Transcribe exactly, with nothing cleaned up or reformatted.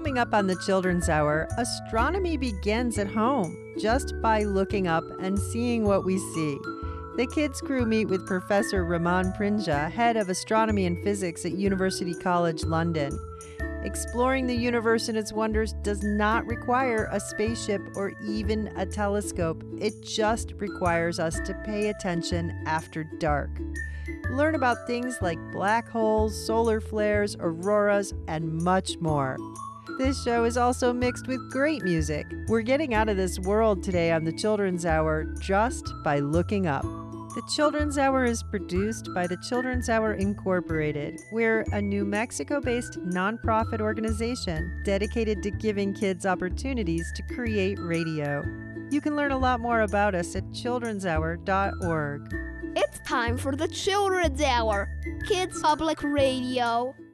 Coming up on the Children's Hour, astronomy begins at home just by looking up and seeing what we see. The Kids Crew meet with Professor Raman Prinja, head of astronomy and physics at University College London. Exploring the universe and its wonders does not require a spaceship or even a telescope. It just requires us to pay attention after dark. Learn about things like black holes, solar flares, auroras, and much more. This show is also mixed with great music. We're getting out of this world today on the Children's Hour just by looking up. The Children's Hour is produced by the Children's Hour Incorporated. We're a New Mexico-based nonprofit organization dedicated to giving kids opportunities to create radio. You can learn a lot more about us at children's hour dot org. It's time for the Children's Hour, Kids Public Radio.